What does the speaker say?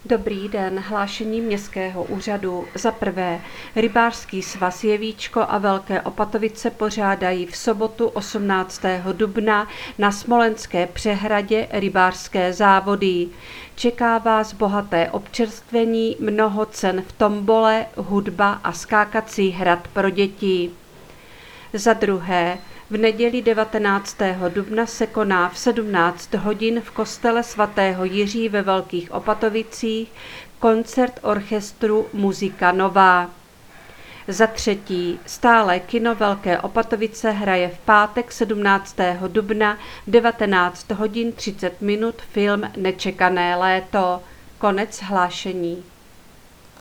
Dobrý den, hlášení městského úřadu. Za prvé, rybářský svaz Jevíčko a Velké Opatovice pořádají v sobotu 18. dubna na Smolenské přehradě rybářské závody. Čeká vás bohaté občerstvení, mnoho cen v tombole, hudba a skákací hrad pro děti. Za druhé, v neděli 19. dubna se koná v 17 hodin v kostele svatého Jiří ve Velkých Opatovicích koncert orchestru Muzika Nová. Za třetí, stálé kino Velké Opatovice hraje v pátek 17. dubna v 19 hodin 30 minut film Nečekané léto. Konec hlášení.